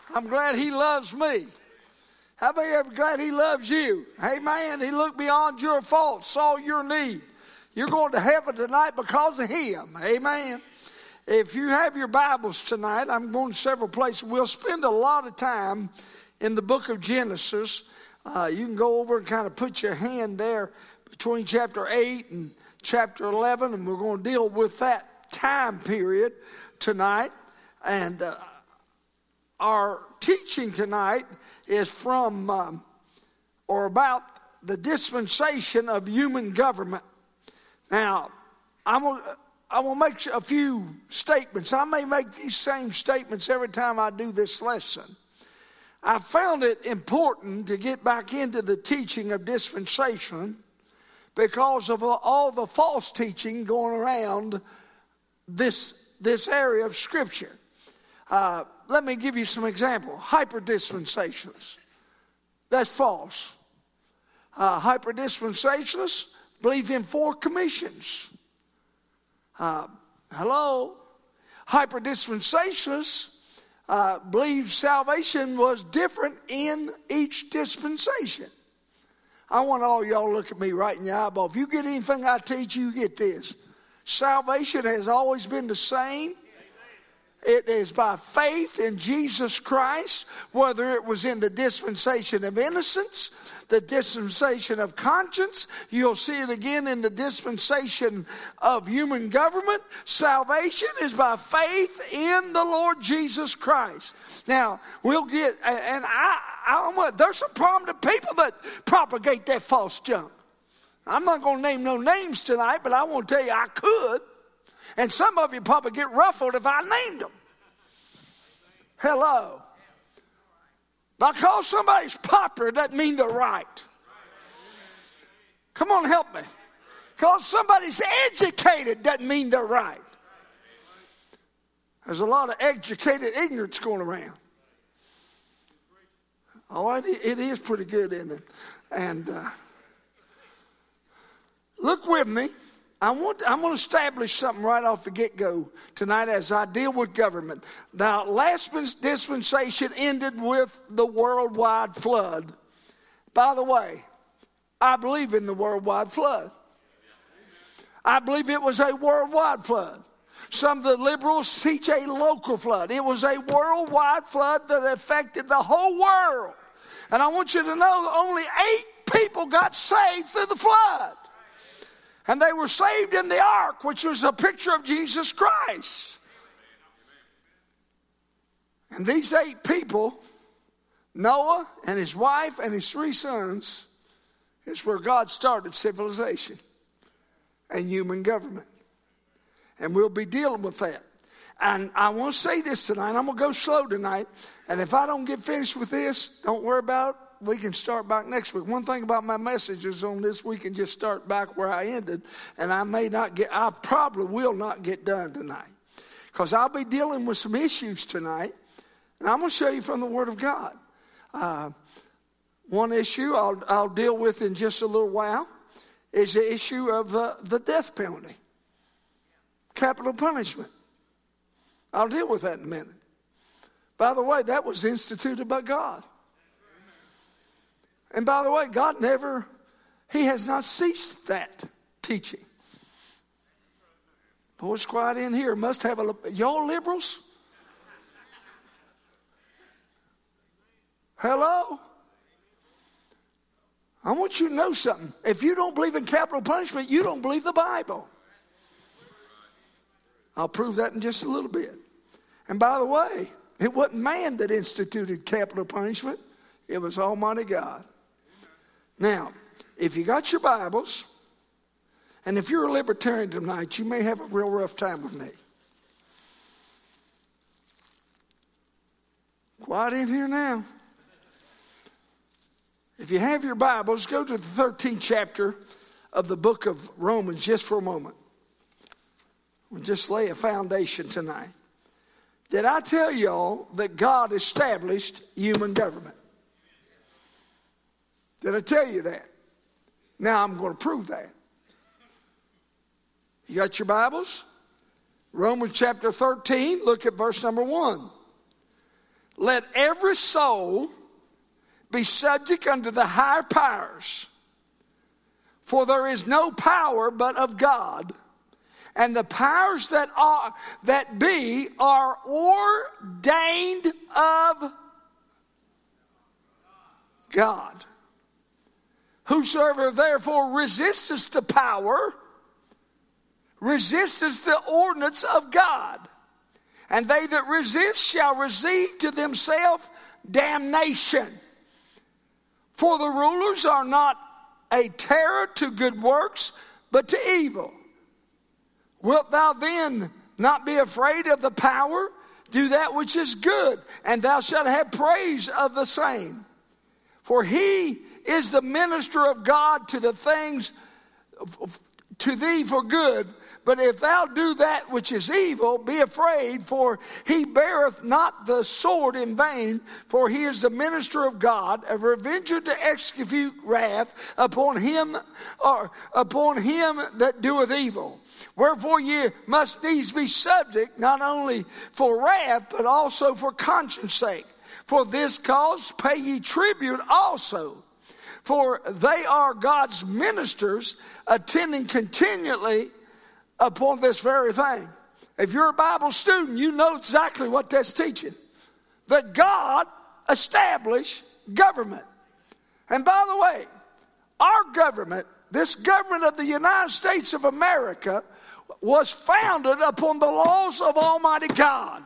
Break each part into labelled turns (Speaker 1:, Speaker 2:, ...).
Speaker 1: I'm glad he loves me. How about you ever glad he loves you? Amen. He looked beyond your faults, saw your need. You're going to heaven tonight because of him. Amen. If you have your Bibles tonight, I'm going to several places. We'll spend a lot of time in the book of Genesis. You can go over and kind of put your hand there between chapter 8 and chapter 11, and we're going to deal with that time period tonight. And our teaching tonight is from or about the dispensation of human government. Now, I'm going to make a few statements. I may make these same statements every time I do this lesson. I found it important to get back into the teaching of dispensation because of all the false teaching going around this area of Scripture. Let me give you some examples. Hyper-dispensationalists. That's false. Hyper-dispensationalists believe in 4 commissions. Hello? Hyper-dispensationalists believe salvation was different in each dispensation. I want all y'all to look at me right in the eyeball. If you get anything I teach, you get this. Salvation has always been the same. It is by faith in Jesus Christ, whether it was in the dispensation of innocence, the dispensation of conscience. You'll see it again in the dispensation of human government. Salvation is by faith in the Lord Jesus Christ. Now, we'll get, and there's some prominent people that propagate that false junk. I'm not going to name no names tonight, but I want to tell you I could. And some of you probably get ruffled if I named them. Hello. Because somebody's popular doesn't mean they're right. Come on, help me. Because somebody's educated doesn't mean they're right. There's a lot of educated ignorance going around. Oh, it is pretty good, isn't it? And look with me. I'm going to establish something right off the get-go tonight as I deal with government. Now, last dispensation ended with the worldwide flood. By the way, I believe in the worldwide flood. I believe it was a worldwide flood. Some of the liberals teach a local flood. It was a worldwide flood that affected the whole world. And I want you to know that only 8 people got saved through the flood. And they were saved in the ark, which was a picture of Jesus Christ. And these 8 people, Noah and his wife and his 3 sons, is where God started civilization and human government. And we'll be dealing with that. And I want to say this tonight. I'm going to go slow tonight. And if I don't get finished with this, don't worry about it. We can start back next week. One thing about my messages on this, we can just start back where I ended. And I probably will not get done tonight. Because I'll be dealing with some issues tonight. And I'm going to show you from the Word of God. One issue I'll deal with in just a little while is the issue of the death penalty. Capital punishment. I'll deal with that in a minute. By the way, that was instituted by God. And by the way, God He has not ceased that teaching. Boy, it's quiet in here. Must have y'all liberals? Hello? I want you to know something. If you don't believe in capital punishment, you don't believe the Bible. I'll prove that in just a little bit. And by the way, it wasn't man that instituted capital punishment. It was Almighty God. Now, if you got your Bibles, and if you're a libertarian tonight, you may have a real rough time with me. Quiet in here now. If you have your Bibles, go to the 13th chapter of the book of Romans just for a moment. We'll just lay a foundation tonight. Did I tell y'all that God established human government? Did I tell you that? Now I'm going to prove that. You got your Bibles? Romans chapter 13, look at verse number 1. let every soul be subject unto the higher powers. For there is no power but of God, and the powers that be are ordained of God. Whosoever therefore resisteth the power, resisteth the ordinance of God. And they that resist shall receive to themselves damnation. For the rulers are not a terror to good works, but to evil. Wilt thou then not be afraid of the power? Do that which is good, and thou shalt have praise of the same. For he is the minister of God to the things to thee for good. But if thou do that which is evil, be afraid, for he beareth not the sword in vain, for he is the minister of God, a revenger to execute wrath upon him that doeth evil. Wherefore ye must needs be subject, not only for wrath, but also for conscience sake. For this cause pay ye tribute also. For they are God's ministers, attending continually upon this very thing. If you're a Bible student, you know exactly what that's teaching. That God established government. And by the way, our government, this government of the United States of America, was founded upon the laws of Almighty God.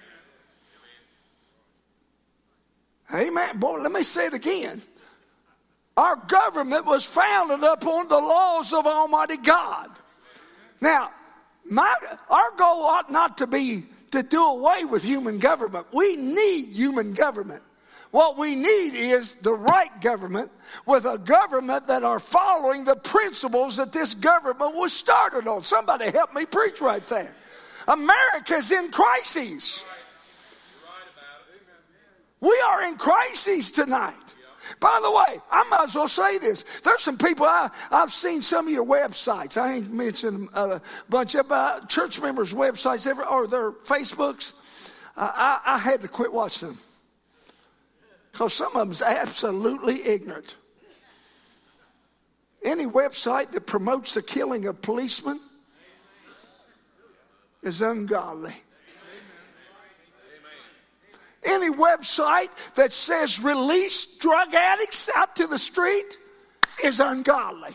Speaker 1: Amen. Boy, let me say it again. Our government was founded upon the laws of Almighty God. Now, our goal ought not to be to do away with human government. We need human government. What we need is the right government, with a government that are following the principles that this government was started on. Somebody help me preach right there. America's in crises. We are in crises tonight. By the way, I might as well say this. There's some people, I've seen some of your websites. I ain't mentioned a bunch of church members' websites or their Facebooks. I had to quit watching them. Because some of them's absolutely ignorant. Any website that promotes the killing of policemen is ungodly. Any website that says release drug addicts out to the street is ungodly.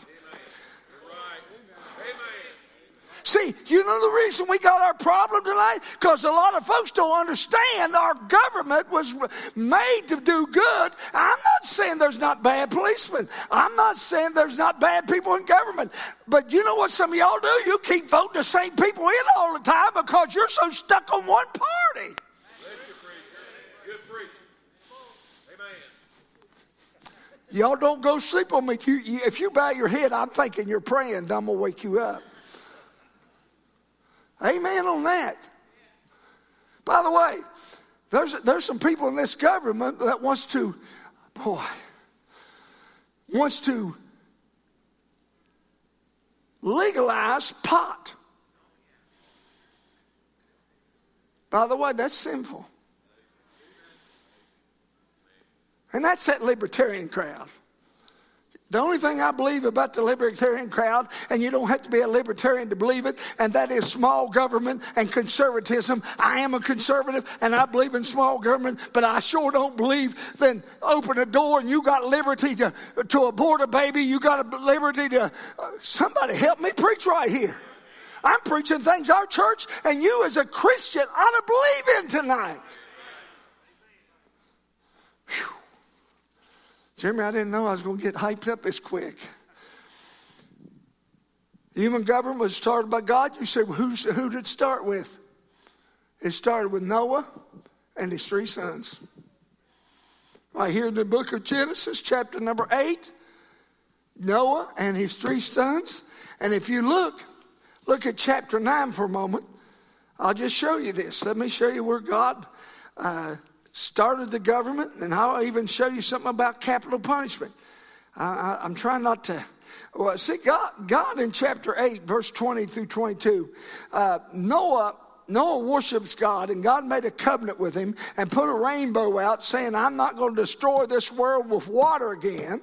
Speaker 1: See, you know the reason we got our problem tonight? Because a lot of folks don't understand our government was made to do good. I'm not saying there's not bad policemen. I'm not saying there's not bad people in government. But you know what some of y'all do? You keep voting the same people in all the time because you're so stuck on one party. Y'all don't go sleep on me. If you bow your head, I'm thinking you're praying, and I'm going to wake you up. Amen on that. By the way, there's some people in this government that wants to legalize pot. By the way, that's sinful. And that's that libertarian crowd. The only thing I believe about the libertarian crowd, and you don't have to be a libertarian to believe it, and that is small government and conservatism. I am a conservative, and I believe in small government, but I sure don't believe then open a door and you got liberty to abort a baby. You got a liberty to... somebody help me preach right here. I'm preaching things our church and you as a Christian ought to believe in tonight. Whew. Jeremy, I didn't know I was going to get hyped up this quick. Human government was started by God. You say, well, who did it start with? It started with Noah and his 3 sons. Right here in the book of Genesis, chapter number 8, Noah and his 3 sons. And if you look at chapter 9 for a moment, I'll just show you this. Let me show you where God started the government, and I'll even show you something about capital punishment. I'm trying not to... Well, see, God in chapter 8, verse 20 through 22, Noah Noah worships God, and God made a covenant with him and put a rainbow out saying, I'm not going to destroy this world with water again.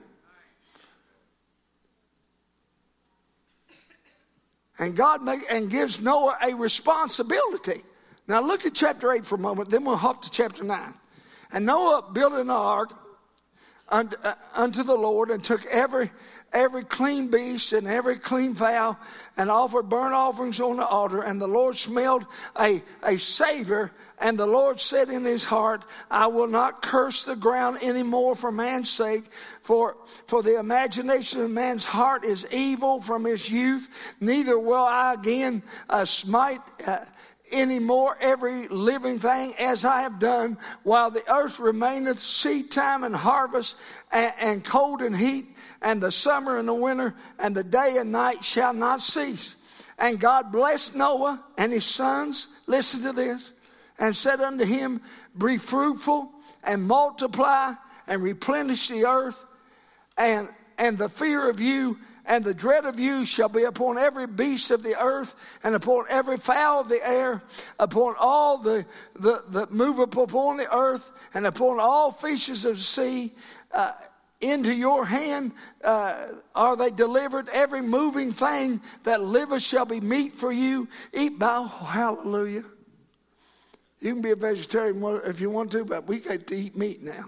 Speaker 1: And God gives Noah a responsibility. Now look at chapter 8 for a moment, then we'll hop to chapter 9. And Noah built an ark unto the Lord, and took every clean beast and every clean fowl, and offered burnt offerings on the altar. And the Lord smelled a savor. And the Lord said in his heart, I will not curse the ground anymore for man's sake, for the imagination of man's heart is evil from his youth. Neither will I again smite anymore every living thing as I have done, while the earth remaineth, seed time and harvest, and cold and heat, and the summer and the winter, and the day and night shall not cease. And God blessed Noah and his sons, listen to this, and said unto him, be fruitful and multiply and replenish the earth, and the fear of you and the dread of you shall be upon every beast of the earth, and upon every fowl of the air, upon all the move upon the earth, and upon all fishes of the sea. Into your hand are they delivered. Every moving thing that liveth shall be meat for you. Eat by, oh, hallelujah. You can be a vegetarian if you want to, but we get to eat meat now.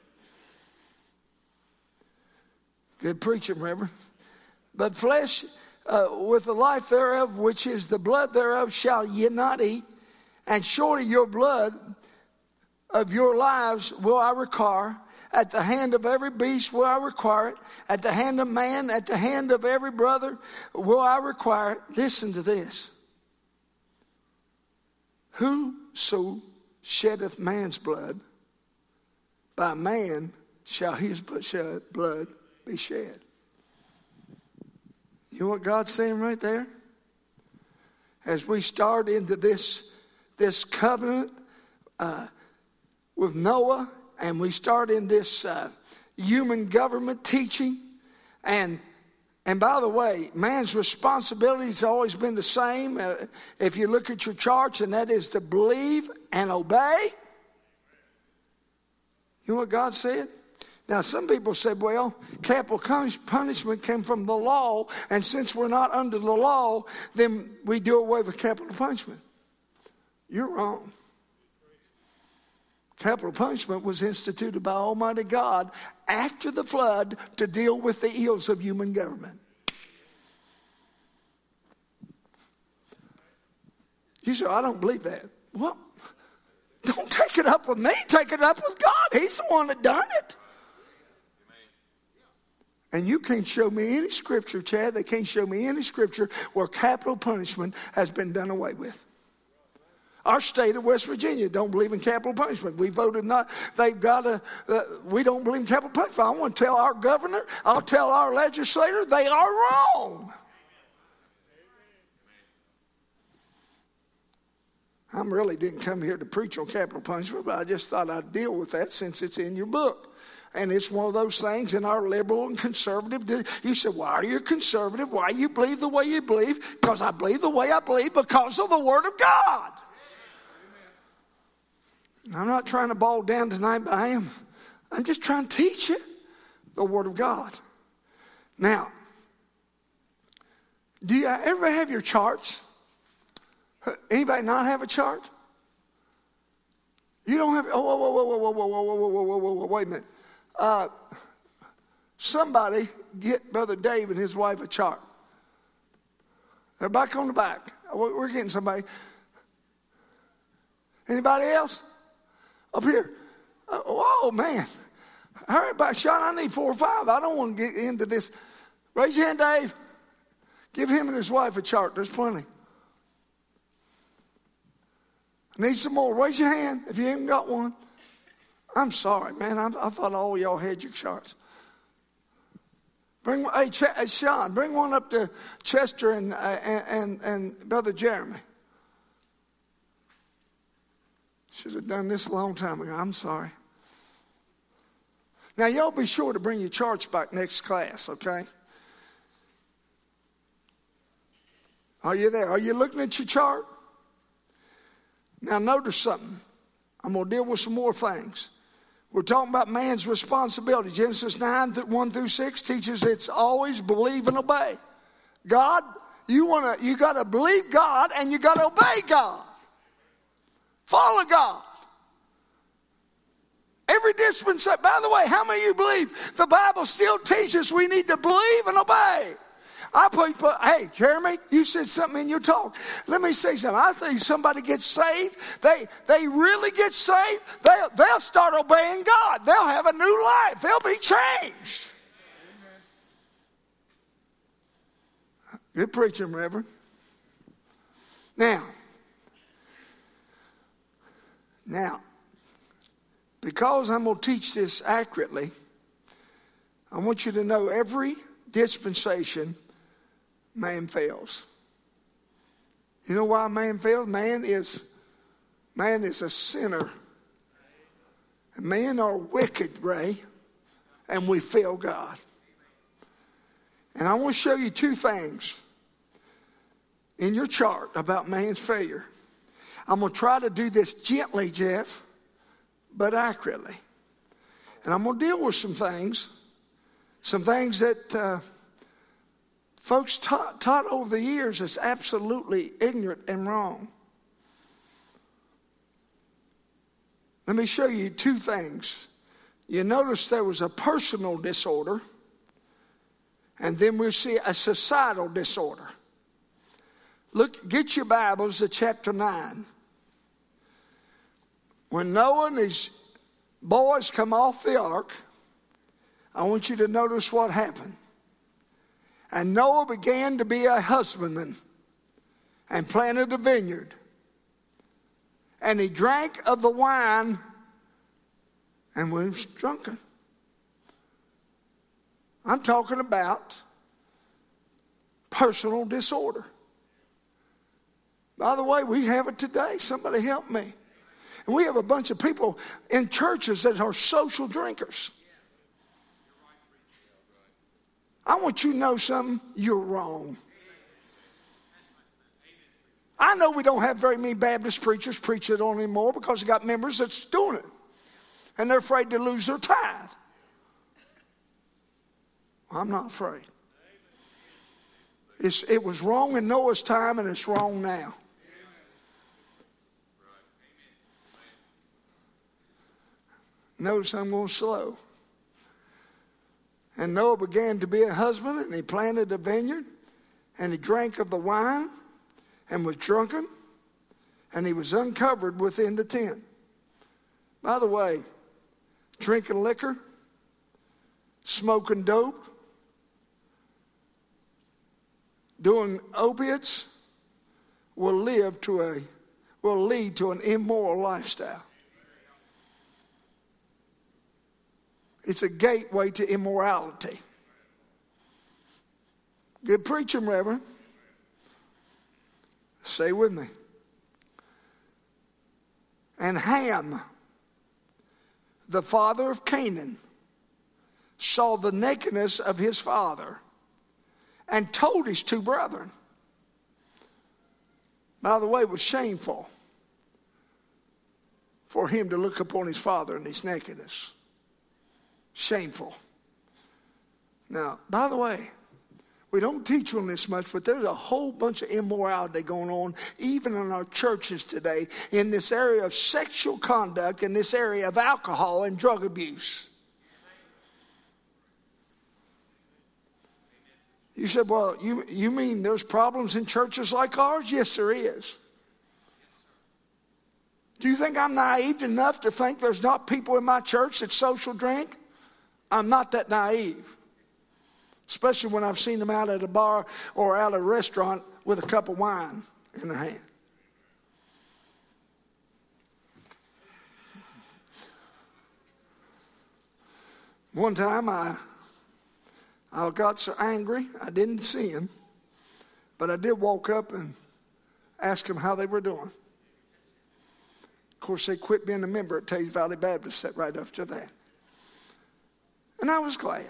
Speaker 1: Good preaching, Reverend. But flesh with the life thereof, which is the blood thereof, shall ye not eat. And surely your blood of your lives will I require. At the hand of every beast will I require it. At the hand of man, at the hand of every brother will I require it. Listen to this. Whoso sheddeth man's blood, by man shall his blood be shed. You know what God's saying right there? As we start into this covenant with Noah, and we start in this human government teaching, and by the way, man's responsibility has always been the same. If you look at your charts, and that is to believe and obey. You know what God said? Now, some people said, well, capital punishment came from the law, and since we're not under the law, then we do away with capital punishment. You're wrong. Capital punishment was instituted by Almighty God after the flood to deal with the ills of human government. You say, I don't believe that. Well, don't take it up with me. Take it up with God. He's the one that done it. And you can't show me any scripture, Chad. They can't show me any scripture where capital punishment has been done away with. Our state of West Virginia don't believe in capital punishment. We voted not. They've got we don't believe in capital punishment. I want to tell our governor, I'll tell our legislator, they are wrong. I really didn't come here to preach on capital punishment, but I just thought I'd deal with that since it's in your book. And it's one of those things in our liberal and conservative. You say, why are you conservative? Why you believe the way you believe? Because I believe the way I believe because of the Word of God. I'm not trying to ball down tonight, but I'm just trying to teach you the Word of God. Now, do you ever have your charts? Anybody not have a chart? You don't have. Whoa, wait a minute. Somebody get Brother Dave and his wife a chart. They're back on the back. We're getting somebody. Anybody else? Up here. Oh, man. All right, back, Sean, I need 4 or 5. I don't want to get into this. Raise your hand, Dave. Give him and his wife a chart. There's plenty. Need some more. Raise your hand if you haven't got one. I'm sorry, man. I thought all of y'all had your charts. Hey, Sean, bring one up to Chester and Brother Jeremy. Should have done this a long time ago. I'm sorry. Now, y'all be sure to bring your charts back next class, okay? Are you there? Are you looking at your chart? Now notice something. I'm going to deal with some more things. We're talking about man's responsibility. Genesis 9, 1 through 6 teaches it's always believe and obey. God, you got to believe God and you got to obey God. Follow God. Every dispensation. By the way, how many of you believe the Bible still teaches we need to believe and obey? Hey, Jeremy, you said something in your talk. Let me say something. I think somebody gets saved, they really get saved, they'll start obeying God. They'll have a new life. They'll be changed. Good preaching, Reverend. Now, because I'm going to teach this accurately, I want you to know every dispensation, man fails. You know why man fails? Man is a sinner. And men are wicked, Ray, and we fail God. And I want to show you two things in your chart about man's failure. I'm going to try to do this gently, Jeff, but accurately. And I'm going to deal with some things that folks taught over the years is absolutely ignorant and wrong. Let me show you two things. You notice there was a personal disorder, and then we'll see a societal disorder. Look, get your Bibles to chapter 9. When Noah and his boys come off the ark, I want you to notice what happened. And Noah began to be a husbandman and planted a vineyard. And he drank of the wine and was drunken. I'm talking about personal disorder. By the way, we have it today. Somebody help me. And we have a bunch of people in churches that are social drinkers. I want you to know something. You're wrong. I know we don't have very many Baptist preachers preach it on anymore because they got members that's doing it. And they're afraid to lose their tithe. I'm not afraid. It was wrong in Noah's time and it's wrong now. Notice I'm going slow. And Noah began to be a husband, and he planted a vineyard, and he drank of the wine, and was drunken, and he was uncovered within the tent. By the way, drinking liquor, smoking dope, doing opiates will lead to an immoral lifestyle. It's a gateway to immorality. Good preaching, Reverend. Stay with me. And Ham, the father of Canaan, saw the nakedness of his father and told his two brethren. By the way, it was shameful for him to look upon his father in his nakedness. Shameful. Now, by the way, we don't teach on this much, but there's a whole bunch of immorality going on, even in our churches today, in this area of sexual conduct, in this area of alcohol and drug abuse. You said, well, you mean there's problems in churches like ours? Yes, there is. Do you think I'm naive enough to think there's not people in my church that social drink? I'm not that naive. Especially when I've seen them out at a bar or out at a restaurant with a cup of wine in their hand. One time I got so angry, I didn't see him, but I did walk up and ask them how they were doing. Of course, they quit being a member at Taze Valley Baptist that right after that. And I was glad.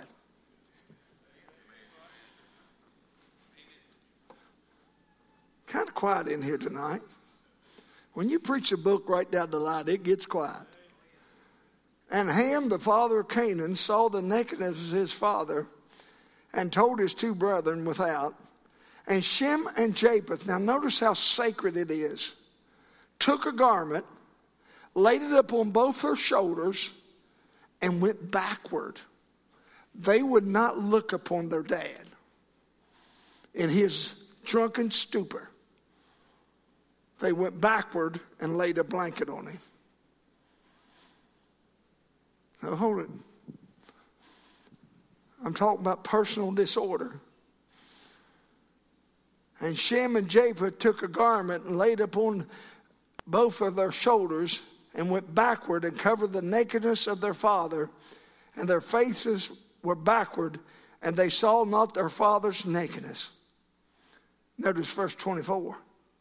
Speaker 1: Kind of quiet in here tonight. When you preach a book right down the line, it gets quiet. And Ham, the father of Canaan, saw the nakedness of his father and told his two brethren without. And Shem and Japheth, now notice how sacred it is, took a garment, laid it upon both their shoulders, and went backward. They would not look upon their dad in his drunken stupor. They went backward and laid a blanket on him. Now hold it. I'm talking about personal disorder. And Shem and Japheth took a garment and laid upon both of their shoulders and went backward and covered the nakedness of their father, and their faces were backward, and they saw not their father's nakedness. Notice verse 24.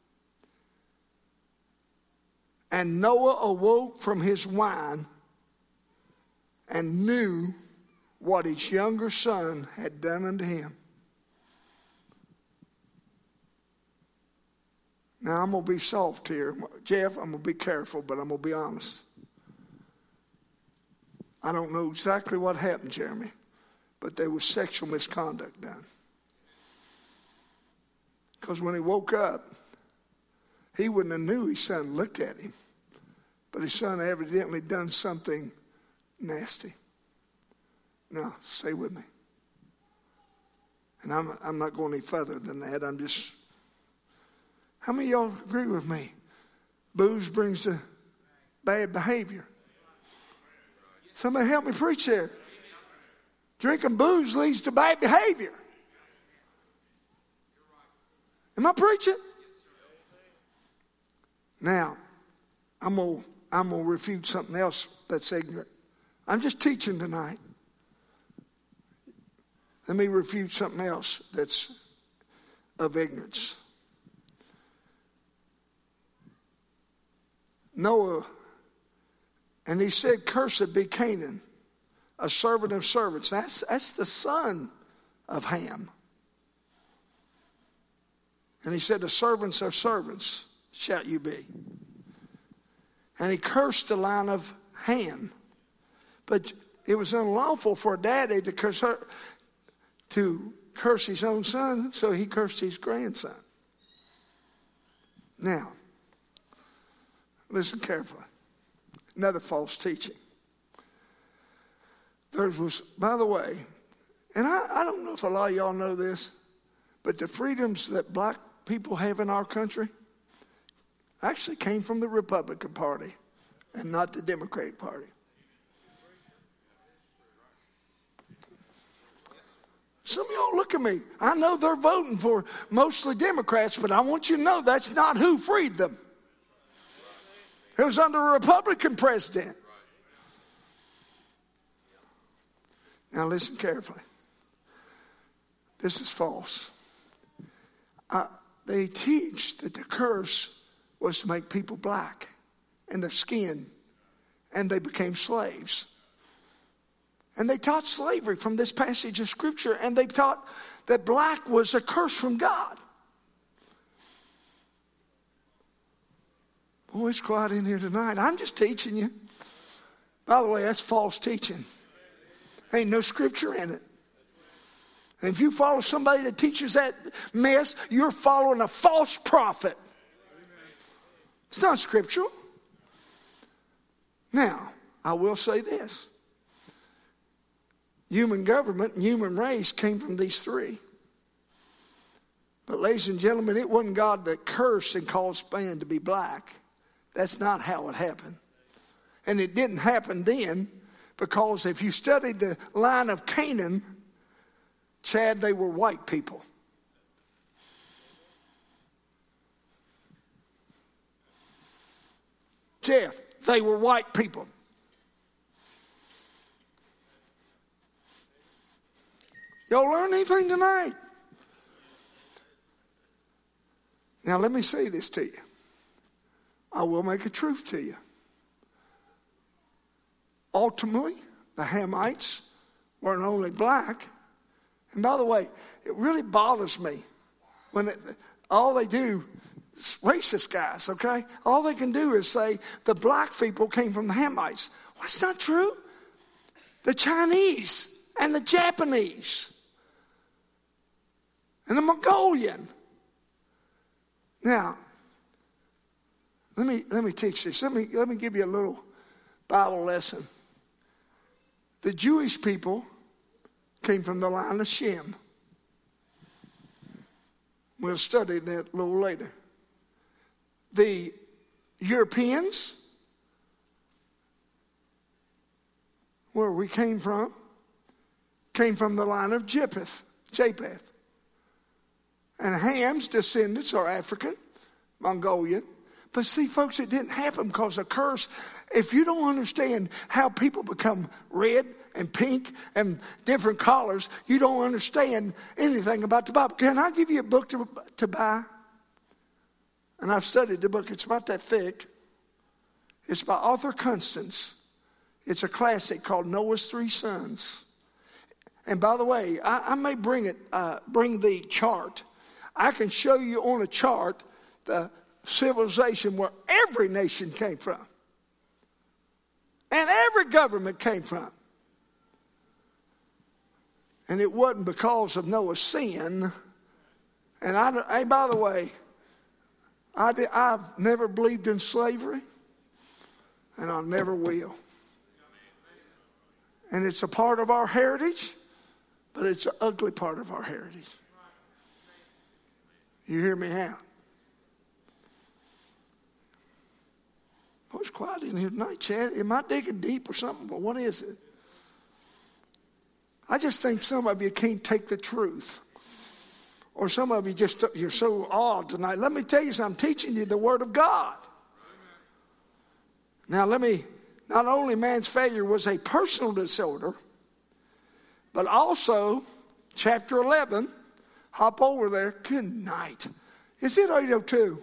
Speaker 1: And Noah awoke from his wine and knew what his younger son had done unto him. Now, I'm going to be soft here. Jeff, I'm going to be careful, but I'm going to be honest. I don't know exactly what happened, Jeremy, but there was sexual misconduct done. Because when he woke up, he wouldn't have knew his son looked at him, but his son evidently done something nasty. Now, stay with me. And I'm not going any further than that. I'm just... How many of y'all agree with me? Booze brings the bad behavior. Somebody help me preach there. Drinking booze leads to bad behavior. Am I preaching? Now, I'm gonna refute something else that's ignorant. I'm just teaching tonight. Let me refute something else that's of ignorance. Noah, and he said, cursed be Canaan, a servant of servants. That's the son of Ham. And he said, the servants of servants shall you be. And he cursed the line of Ham. But it was unlawful for a daddy to curse his own son, so he cursed his grandson. Now, listen carefully. Another false teaching. There was, by the way, and I don't know if a lot of y'all know this, but the freedoms that black people have in our country actually came from the Republican Party and not the Democratic Party. Some of y'all look at me. I know they're voting for mostly Democrats, but I want you to know that's not who freed them. It was under a Republican president. Now listen carefully. This is false. They teach that the curse was to make people black in their skin, and they became slaves. And they taught slavery from this passage of Scripture, and they taught that black was a curse from God. Boy, it's quiet in here tonight. I'm just teaching you. By the way, that's false teaching. Ain't no Scripture in it. And if you follow somebody that teaches that mess, you're following a false prophet. It's not scriptural. Now, I will say this. Human government and human race came from these three. But ladies and gentlemen, it wasn't God that cursed and caused man to be black. That's not how it happened. And it didn't happen then, because if you studied the line of Canaan, Chad, they were white people. Jeff, they were white people. Y'all learn anything tonight? Now let me say this to you. I will make a truth to you. Ultimately, the Hamites weren't only black. And by the way, it really bothers me when all they do racist guys, okay? All they can do is say the black people came from the Hamites. Well, that's not true. The Chinese and the Japanese and the Mongolian. Now, let me teach this. Let me give you a little Bible lesson. The Jewish people came from the line of Shem. We'll study that a little later. The Europeans, where we came from the line of Japheth. And Ham's descendants are African, Mongolian. But see, folks, it didn't happen because of curse. If you don't understand how people become red and pink and different colors, you don't understand anything about the Bible. Can I give you a book to buy? And I've studied the book. It's about that thick. It's by Arthur Constance. It's a classic called Noah's Three Sons. And by the way, I may bring the chart. I can show you on a chart the civilization where every nation came from. And every government came from. And it wasn't because of Noah's sin. And hey, by the way, I've never believed in slavery. And I never will. And it's a part of our heritage, but it's an ugly part of our heritage. You hear me out? Oh, it's quiet in here tonight, Chad. Am I digging deep or something? But what is it? I just think some of you can't take the truth. Or some of you you're so awed tonight. Let me tell you something. I'm teaching you the Word of God. Now not only man's failure was a personal disorder, but also chapter 11, hop over there. Good night. Is it 8:02?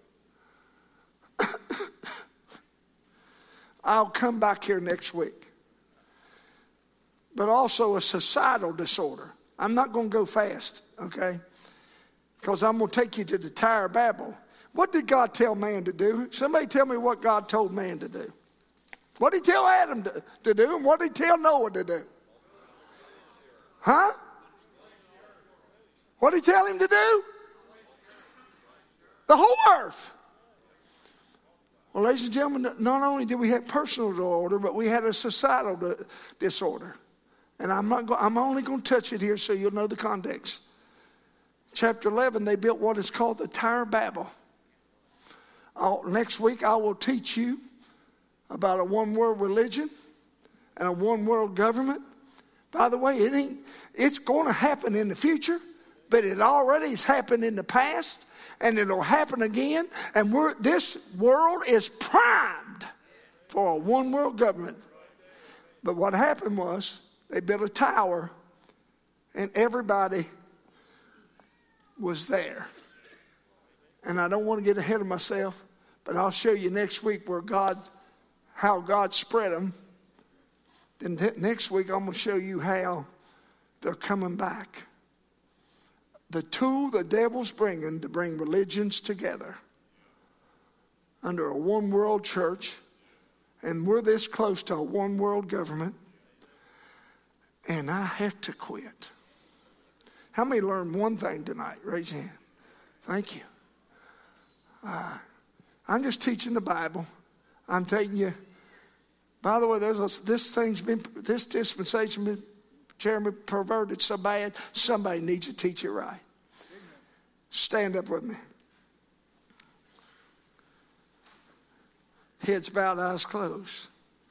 Speaker 1: I'll come back here next week. But also a societal disorder. I'm not going to go fast, okay? Because I'm going to take you to the Tower of Babel. What did God tell man to do? Somebody tell me what God told man to do. What did he tell Adam to do? And what did he tell Noah to do? Huh? What did he tell him to do? The whole earth. Well, ladies and gentlemen, not only did we have personal disorder, but we had a societal disorder. And I'm only going to touch it here so you'll know the context. Chapter 11, they built what is called the Tower of Babel. Next week, I will teach you about a one-world religion and a one-world government. By the way, it's going to happen in the future, but it already has happened in the past, and it'll happen again. And this world is primed for a one-world government. But what happened was they built a tower, and everybody was there. And I don't want to get ahead of myself, but I'll show you next week how God spread them. Then next week I'm going to show you how they're coming back. The tool the devil's bringing to bring religions together under a one world church, and we're this close to a one world government, and I have to quit. How many learned one thing tonight? Raise your hand. Thank you. I'm just teaching the Bible. I'm telling you. By the way, this dispensation been, Jeremy, perverted so bad. Somebody needs to teach it right. Stand up with me. Heads bowed, eyes closed.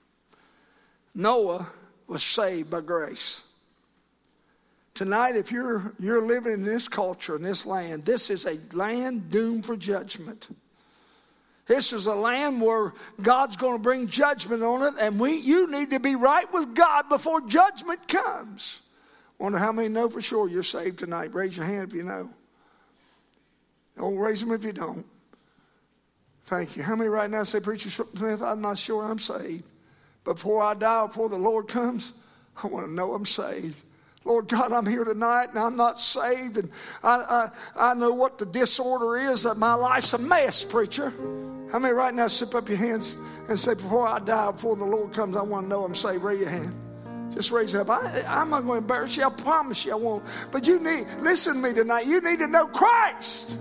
Speaker 1: Noah was saved by grace. Tonight, if you're living in this culture, in this land, this is a land doomed for judgment. This is a land where God's going to bring judgment on it, and you need to be right with God before judgment comes. Wonder how many know for sure you're saved tonight. Raise your hand if you know. Don't raise them if you don't. Thank you. How many right now say, Preacher Smith, I'm not sure I'm saved. Before I die, before the Lord comes, I want to know I'm saved. Lord God, I'm here tonight and I'm not saved, and I know what the disorder is, that my life's a mess, preacher. How many right now slip up your hands and say, before I die, before the Lord comes, I want to know I'm saved? Raise your hand. Just raise it up. I'm not going to embarrass you. I promise you I won't. But listen to me tonight. You need to know Christ.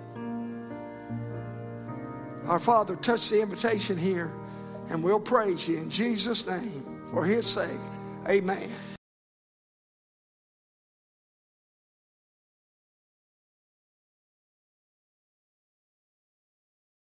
Speaker 1: Our Father, touch the invitation here, and we'll praise you in Jesus' name for his sake. Amen.